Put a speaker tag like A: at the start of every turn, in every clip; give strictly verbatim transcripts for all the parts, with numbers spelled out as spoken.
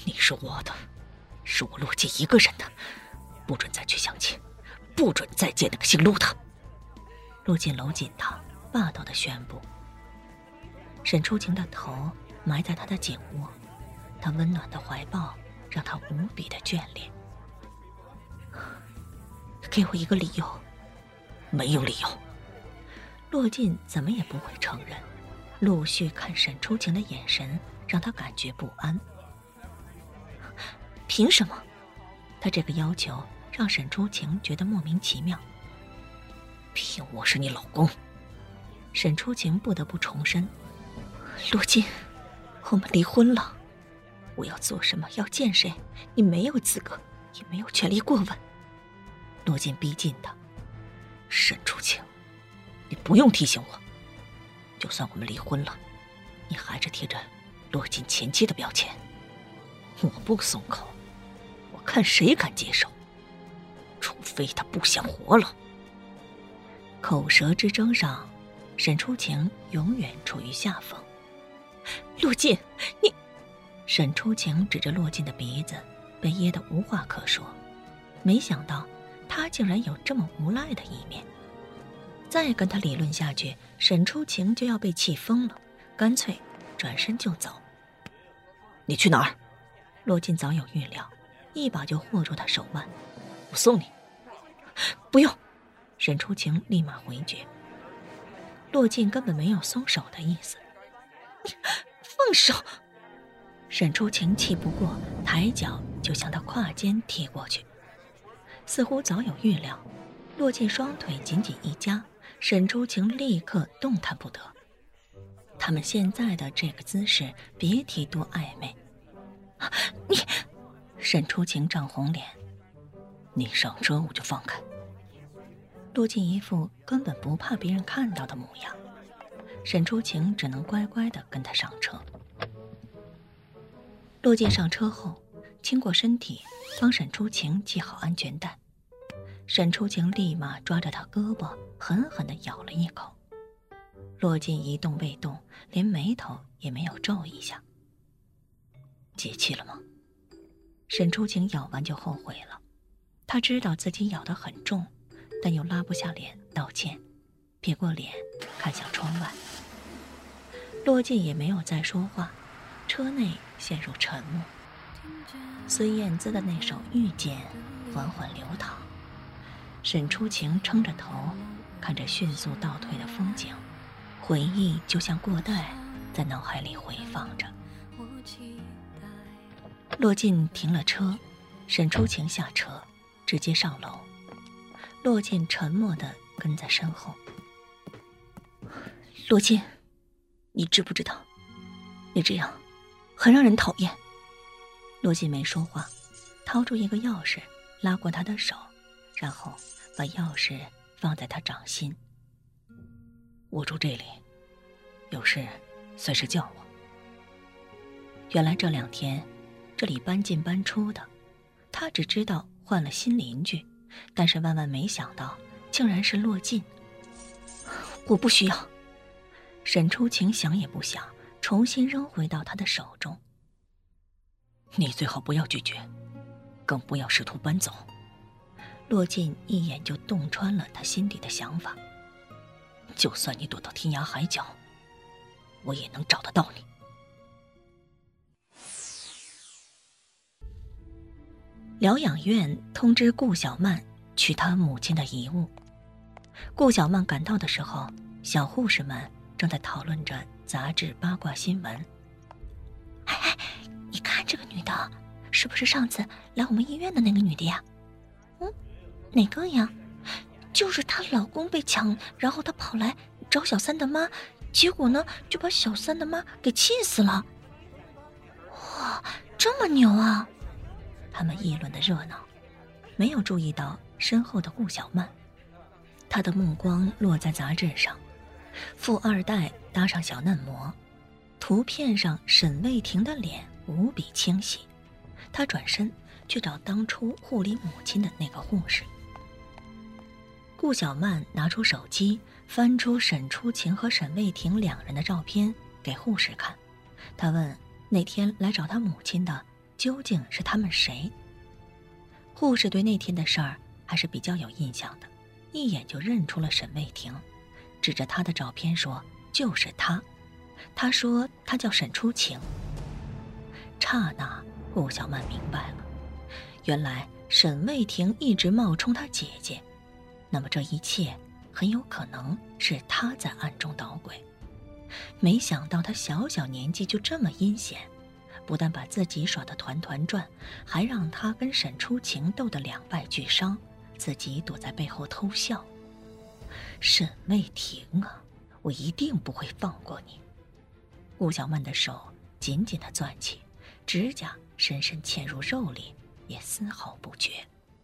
A: 你是我的，是我陆晋一个人的，不准再去相亲，不准再见那个姓陆的。陆晋搂紧他，霸道地宣布。沈初晴的头埋在他的颈窝，他温暖的怀抱让他无比的眷恋。给我一个理由。没有理由。陆晋怎么也不会承认，陆续看沈初晴的眼神让他感觉不安。凭什么？他这个要求让沈初晴觉得莫名其妙。凭我是你老公。沈初晴不得不重申。陆晋，我们离婚了，我要做什么，要见谁，你没有资格，也没有权利过问。陆晋逼近他。沈初晴，你不用提醒我，就算我们离婚了，你还是贴着陆晋前妻的标签，我不松口，我看谁敢接受，除非他不想活了。口舌之争上，沈初晴永远处于下风。陆晋，你……沈初晴指着陆晋的鼻子，被噎得无话可说。没想到他竟然有这么无赖的一面。再跟他理论下去，沈初晴就要被气疯了，干脆转身就走。你去哪儿？陆晋早有预料，一把就握住他手腕。我送你。不用。沈初晴立马回绝。陆晋根本没有松手的意思。放手！沈初晴气不过，抬脚就向他胯间踢过去。似乎早有预料，陆晋双腿紧紧一夹，沈初晴立刻动弹不得。他们现在的这个姿势，别提多暧昧。你……沈初晴涨红脸。你上车我就放开。陆晋一副根本不怕别人看到的模样，沈初晴只能乖乖地跟他上车。陆晋上车后，经过身体帮沈初晴系好安全带。沈初晴立马抓着他胳膊狠狠地咬了一口。陆晋一动未动，连眉头也没有皱一下。解气了吗？沈初晴咬完就后悔了，他知道自己咬得很重，但又拉不下脸道歉，撇过脸看向窗外。陆晋也没有再说话，车内陷入沉默。孙燕姿的那首《遇见》缓缓流淌，沈初晴撑着头看着迅速倒退的风景，回忆就像过带在脑海里回放着。陆晋停了车，沈初晴下车直接上楼。陆晋沉默地跟在身后。陆晋，你知不知道，你这样很让人讨厌。陆晋没说话，掏出一个钥匙，拉过他的手，然后把钥匙放在他掌心。我住这里，有事随时叫我。原来这两天这里搬进搬出的，他只知道换了新邻居，但是万万没想到竟然是陆晋。我不需要。沈初晴想也不想，重新扔回到他的手中。你最好不要拒绝，更不要试图搬走。陆晋一眼就洞穿了他心底的想法。就算你躲到天涯海角，我也能找得到你。疗养院通知顾小曼取她母亲的遗物。顾小曼赶到的时候，小护士们正在讨论着杂志八卦新闻。哎哎，你看这个女的，是不是上次来我们医院的那个女的呀？嗯，哪个呀？就是她老公被抢，然后她跑来找小三的妈，结果呢就把小三的妈给气死了。哇，这么牛啊！他们议论的热闹，没有注意到身后的顾小曼。她的目光落在杂志上，富二代搭上小嫩模，图片上沈卫婷的脸无比清晰。她转身去找当初护理母亲的那个护士。顾小曼拿出手机，翻出沈初晴和沈卫婷两人的照片给护士看。她问那天来找她母亲的究竟是他们谁？护士对那天的事儿还是比较有印象的，一眼就认出了沈卫庭，指着他的照片说就是他。他说他叫沈初晴。刹那顾小曼明白了，原来沈卫庭一直冒充他姐姐，那么这一切很有可能是他在暗中捣鬼。没想到他小小年纪就这么阴险，不但把自己耍得团团转，还让他跟沈初晴斗得两败俱伤，自己躲在背后偷笑。沈卫庭啊，我一定不会放过你。顾小曼的手紧紧地攥起，指甲深深嵌入肉里，也丝毫不觉。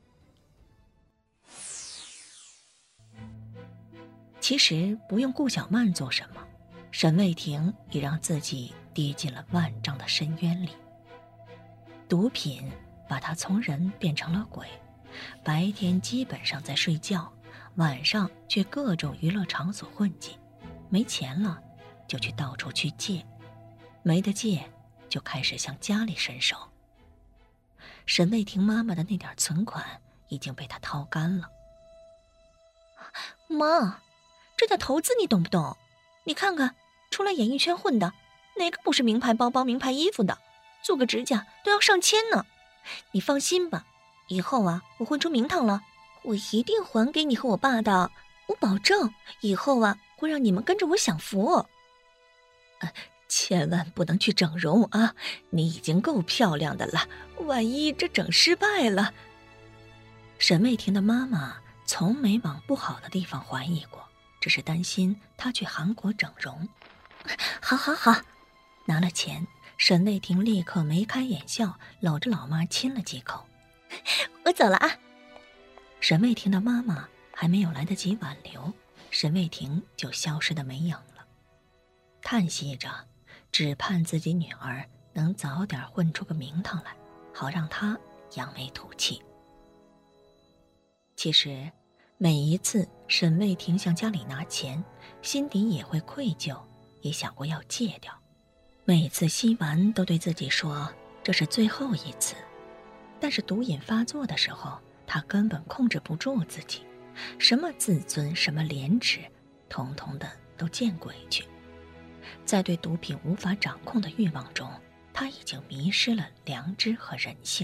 A: 其实不用顾小曼做什么，沈卫庭也让自己跌进了万丈的深渊里。毒品把他从人变成了鬼，白天基本上在睡觉，晚上去各种娱乐场所混迹，没钱了就去到处去借，没得借就开始向家里伸手。沈卫庭妈妈的那点存款已经被他掏干了。妈，这叫投资，你懂不懂？你看看，出来演艺圈混的，哪个不是名牌包包、名牌衣服的？做个指甲都要上千呢。你放心吧，以后啊，我混出名堂了，我一定还给你和我爸的。我保证，以后啊，会让你们跟着我享福。啊，千万不能去整容啊！你已经够漂亮的了，万一这整失败了……沈卫庭的妈妈从没往不好的地方怀疑过，只是担心她去韩国整容。好好好，拿了钱，沈卫庭立刻眉开眼笑，搂着老妈亲了几口。我走了啊！沈卫庭的妈妈还没有来得及挽留，沈卫庭就消失得没影了。叹息着，只盼自己女儿能早点混出个名堂来，好让她扬眉吐气。其实每一次沈卫庭向家里拿钱，心底也会愧疚，也想过要戒掉。每次吸完都对自己说这是最后一次，但是毒瘾发作的时候，他根本控制不住自己，什么自尊，什么廉耻，统统的都见鬼去。在对毒品无法掌控的欲望中，他已经迷失了良知和人性。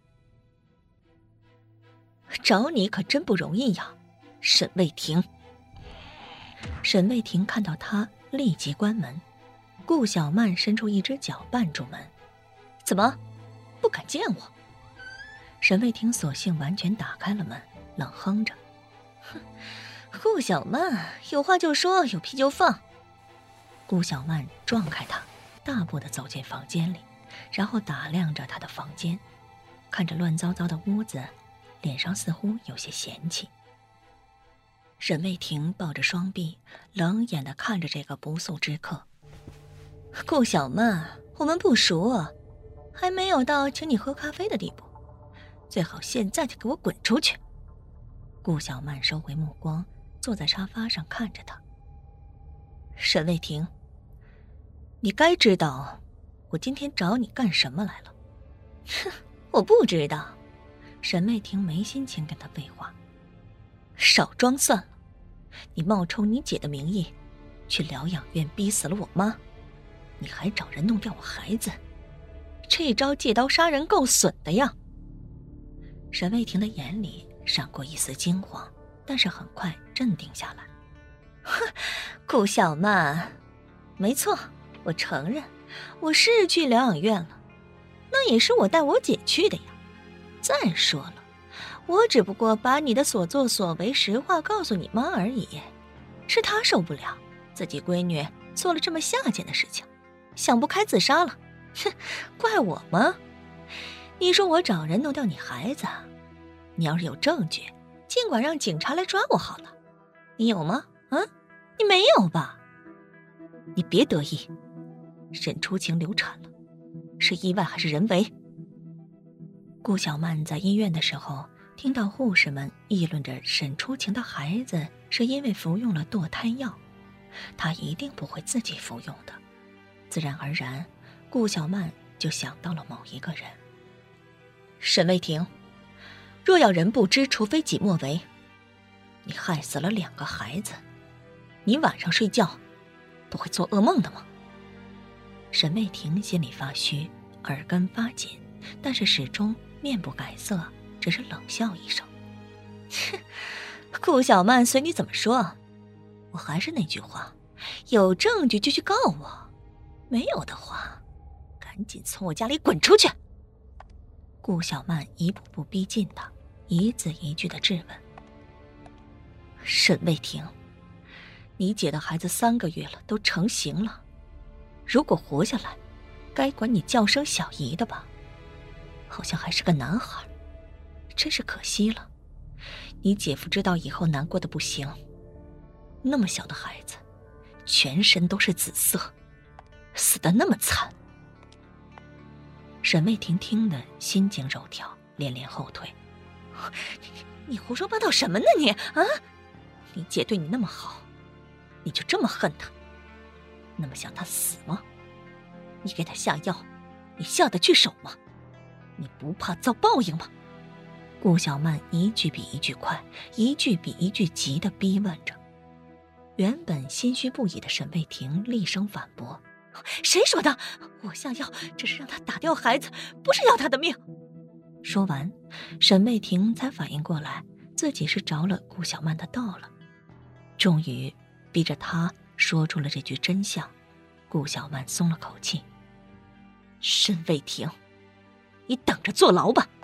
A: 找你可真不容易呀，沈卫庭。沈卫庭看到他，立即关门。顾小曼伸出一只脚绊住门。怎么，不敢见我？沈卫庭索性完全打开了门，冷哼着。哼，顾小曼，有话就说，有屁就放。顾小曼撞开他，大步地走进房间里，然后打量着他的房间，看着乱糟糟的屋子，脸上似乎有些嫌弃。沈卫庭抱着双臂，冷眼地看着这个不速之客。顾小曼，我们不熟，还没有到请你喝咖啡的地步，最好现在就给我滚出去。顾小曼收回目光，坐在沙发上看着他。沈卫庭，你该知道我今天找你干什么来了。哼，我不知道。沈卫庭没心情跟他废话。少装算了，你冒充你姐的名义去疗养院逼死了我妈，你还找人弄掉我孩子，这招借刀杀人够损的呀。沈卫庭的眼里闪过一丝惊慌，但是很快镇定下来。哼，顾小曼，没错，我承认我是去疗养院了，那也是我带我姐去的呀。再说了，我只不过把你的所作所为实话告诉你妈而已，是她受不了自己闺女做了这么下贱的事情，想不开自杀了。哼，怪我吗？你说我找人弄掉你孩子，你要是有证据，尽管让警察来抓我好了。你有吗？啊，你没有吧？你别得意，沈初晴流产了，是意外还是人为？顾小曼在医院的时候，听到护士们议论着沈初晴的孩子是因为服用了堕胎药，她一定不会自己服用的。自然而然，顾小曼就想到了某一个人。 沈卫庭，若要人不知，除非己莫为。你害死了两个孩子，你晚上睡觉不会做噩梦的吗？沈卫庭心里发虚，耳根发紧，但是始终面不改色，只是冷笑一声。哼，顾小曼随你怎么说，我还是那句话，有证据就去告我，没有的话，赶紧从我家里滚出去。顾小曼一步步逼近他，一字一句的质问。沈卫庭，你姐的孩子三个月了，都成型了，如果活下来，该管你叫声小姨的吧？好像还是个男孩，真是可惜了。你姐夫知道以后难过的不行。那么小的孩子，全身都是紫色，死得那么惨。沈卫庭听得心惊肉跳，连连后退。你, 你胡说八道什么呢你啊？你姐对你那么好，你就这么恨她？那么想她死吗？你给她下药，你下得去手吗？你不怕遭报应吗？顾小曼一句比一句快，一句比一句急地逼问着。原本心虚不已的沈卫庭厉声反驳：谁说的？我下药只是让他打掉孩子，不是要他的命。说完，沈卫庭才反应过来自己是着了顾小曼的道了，终于逼着他说出了这句真相。顾小曼松了口气。沈卫庭，你等着坐牢吧。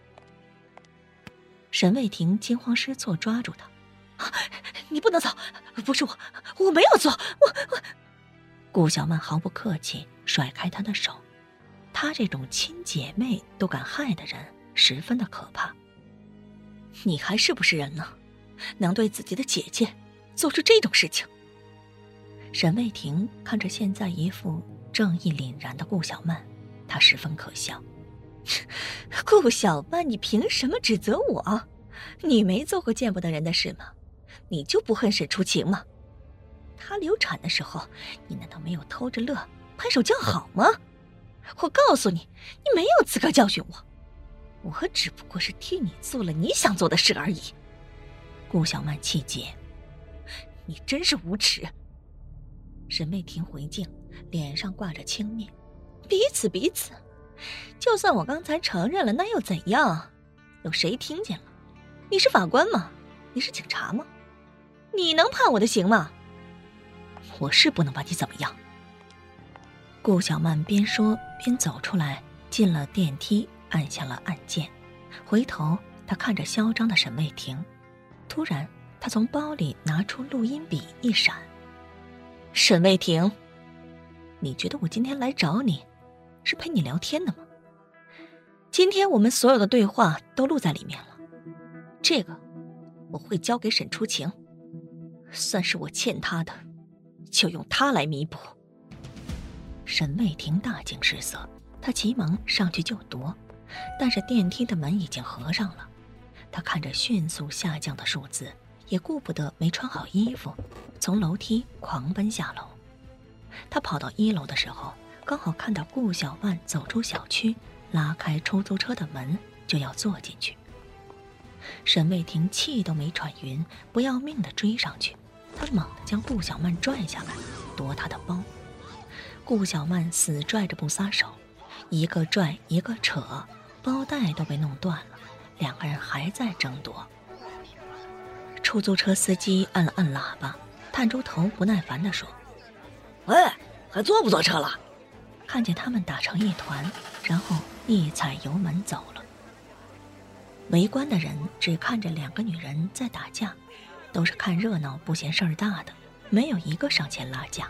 A: 沈卫庭惊慌失措抓住他：啊，你不能走，不是我，我没有做，我我。顾小曼毫不客气甩开他的手，他这种亲姐妹都敢害的人十分的可怕。你还是不是人呢？能对自己的姐姐做出这种事情？沈卫庭看着现在一副正义凛然的顾小曼，他十分可笑。顾小曼，你凭什么指责我？你没做过见不得人的事吗？你就不恨沈初晴吗？她流产的时候，你难道没有偷着乐，拍手叫好吗？我告诉你，你没有资格教训我，我只不过是替你做了你想做的事而已。顾小曼气结，你真是无耻。沈卫庭回敬，脸上挂着轻蔑，彼此彼此，就算我刚才承认了，那又怎样？有谁听见了？你是法官吗？你是警察吗？你能判我的刑吗？我是不能把你怎么样。顾小曼边说边走出来，进了电梯，按下了按键。回头她看着嚣张的沈卫庭，突然她从包里拿出录音笔一闪。沈卫庭，你觉得我今天来找你是陪你聊天的吗？今天我们所有的对话都录在里面了，这个我会交给沈初晴，算是我欠他的，就用它来弥补。沈卫庭大惊失色，他急忙上去就夺，但是电梯的门已经合上了。他看着迅速下降的数字，也顾不得没穿好衣服，从楼梯狂奔下楼。他跑到一楼的时候，刚好看到顾小曼走出小区，拉开出租车的门，就要坐进去。沈卫庭气都没喘匀，不要命地追上去，他猛地将顾小曼拽下来，夺她的包。顾小曼死拽着不撒手，一个拽一个扯，包带都被弄断了，两个人还在争夺。出租车司机按了按喇叭，探出头不耐烦地说：喂，还坐不坐车了？看见他们打成一团，然后一踩油门走了。围观的人只看着两个女人在打架，都是看热闹不嫌事儿大的，没有一个上前拉架。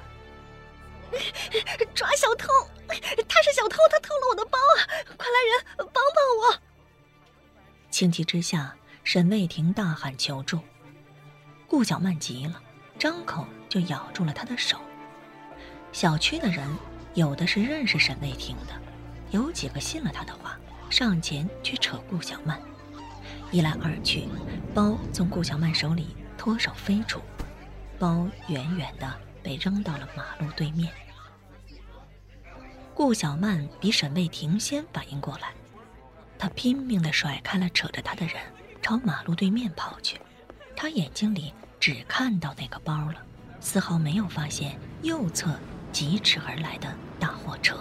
A: 抓小偷！他是小偷，他偷了我的包啊！快来人，帮帮我！情急之下，沈卫庭大喊求助。顾小曼急了，张口就咬住了他的手。小区的人有的是认识沈卫庭的，有几个信了他的话，上前去扯顾小曼。一来二去，包从顾小曼手里脱手飞出，包远远的被扔到了马路对面。顾小曼比沈卫庭先反应过来， 他拼命地甩开了扯着他的人，朝马路对面跑去。他眼睛里只看到那个包了，丝毫没有发现右侧疾驰而来的大货车。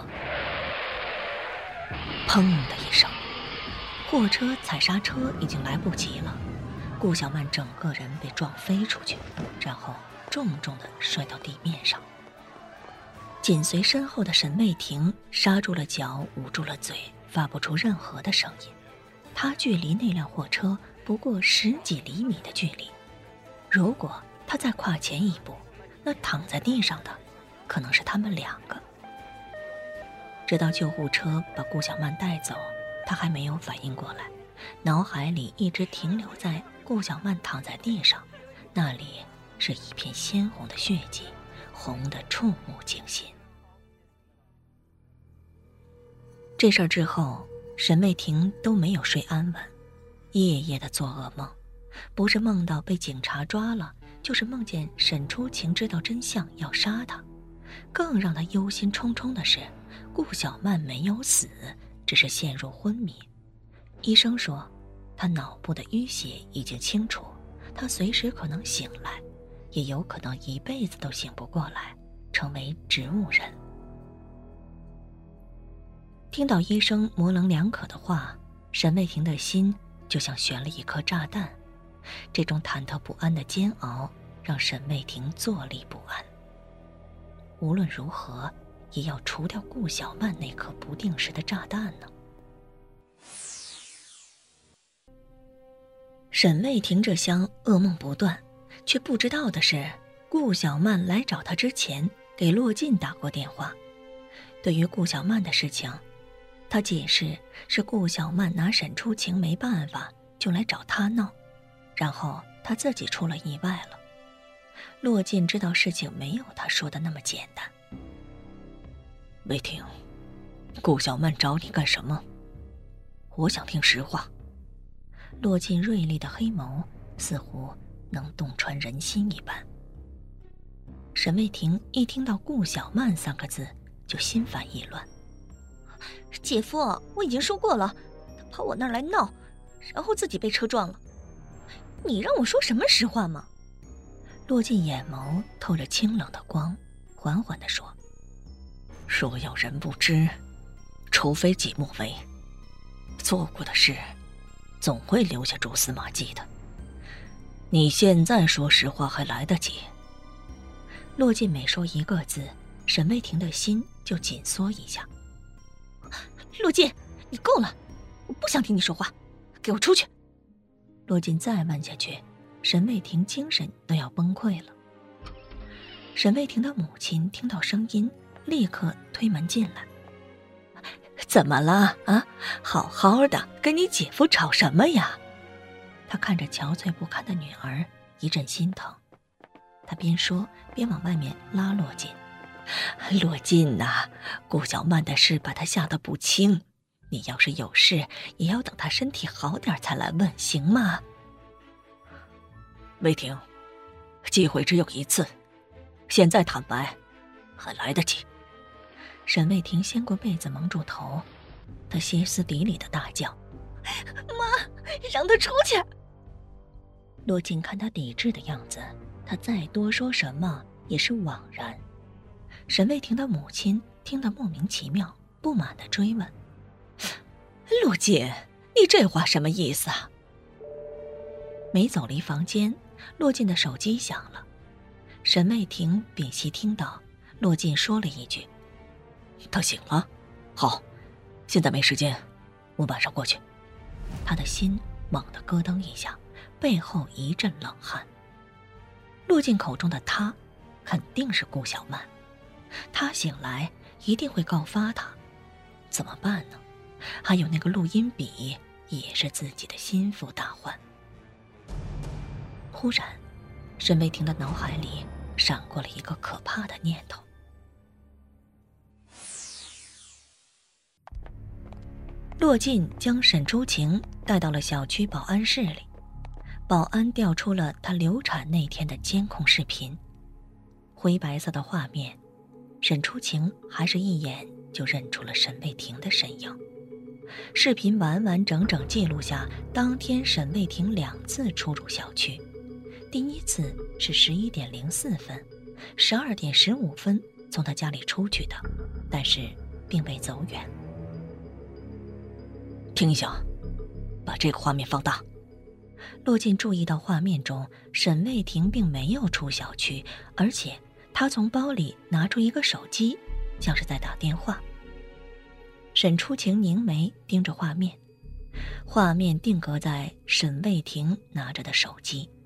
A: 砰的一声，货车踩刹车已经来不及了，顾小曼整个人被撞飞出去，然后重重地摔到地面上。紧随身后的沈卫庭刹住了脚，捂住了嘴，发不出任何的声音。他距离那辆货车不过十几厘米的距离，如果他再跨前一步，那躺在地上的可能是他们两个。直到救护车把顾小曼带走，他还没有反应过来，脑海里一直停留在顾小曼躺在地上，那里是一片鲜红的血迹，红得触目惊心。这事儿之后，沈卫庭都没有睡安稳，夜夜的做噩梦，不是梦到被警察抓了，就是梦见沈初晴知道真相要杀他。更让他忧心忡忡的是，顾小曼没有死，只是陷入昏迷。医生说他脑部的淤血已经清除，他随时可能醒来，也有可能一辈子都醒不过来，成为植物人。听到医生模棱两可的话，沈卫庭的心就像悬了一颗炸弹。这种忐忑不安的煎熬让沈卫庭坐立不安。无论如何也要除掉顾小曼那颗不定时的炸弹呢。沈卫庭这厢噩梦不断，却不知道的是，顾小曼来找他之前给骆进打过电话。对于顾小曼的事情，他解释是顾小曼拿沈初晴没办法，就来找他闹，然后他自己出了意外了。骆进知道事情没有他说的那么简单。
B: 卫庭，顾小曼找你干什么？我想听实话。
A: 骆进锐利的黑眸似乎能洞穿人心一般。沈卫庭一听到顾小曼三个字就心烦意乱。
C: 姐夫，我已经说过了，他跑我那儿来闹，然后自己被车撞了。你让我说什么实话吗？
A: 骆进眼眸透着清冷的光，缓缓地说：
B: 若要人不知，除非己莫为。做过的事总会留下蛛丝马迹的，你现在说实话还来得及。
A: 骆进每说一个字，沈卫庭的心就紧缩一下。
C: 骆进，你够了，我不想听你说话，给我出去。
A: 骆进再问下去，沈卫庭精神都要崩溃了。沈卫庭的母亲听到声音，立刻推门进来。
B: 怎么了啊？好好的，跟你姐夫吵什么呀？
A: 他看着憔悴不堪的女儿，一阵心疼。他边说边往外面拉骆进。
B: 骆进啊，顾小曼的事把他吓得不轻，你要是有事也要等他身体好点才来问，行吗？魏婷，机会只有一次，现在坦白还来得及。
A: 沈卫庭掀过被子蒙住头，他歇斯底里的大叫：
C: 妈，让他出去！
A: 骆进看他抵制的样子，他再多说什么也是枉然。沈卫庭的母亲听得莫名其妙，不满地追问：
B: 骆进，你这话什么意思啊？
A: 没走离房间，骆进的手机响了。沈卫庭屏息听到骆进说了一句：
B: 他醒了。好，现在没时间，我晚上过去。
A: 他的心猛地咯噔一下，背后一阵冷汗。骆进口中的他肯定是顾小曼，他醒来一定会告发他，怎么办呢？还有那个录音笔也是自己的心腹大患。忽然，沈卫庭的脑海里闪过了一个可怕的念头。骆进将沈初晴带到了小区保安室里，保安调出了她流产那天的监控视频。灰白色的画面，沈初晴还是一眼就认出了沈卫庭的身影。 视频完完整整记录下当天沈卫婷两次出入小区。第一次是十一点零四分，十二点十五分从他家里出去的，但是并未走远。
B: 听一下，把这个画面放大。
A: 骆进注意到画面中沈卫婷并没有出小区，而且他从包里拿出一个手机，像是在打电话。沈初晴凝眉盯着画面，画面定格在沈卫婷拿着的手机。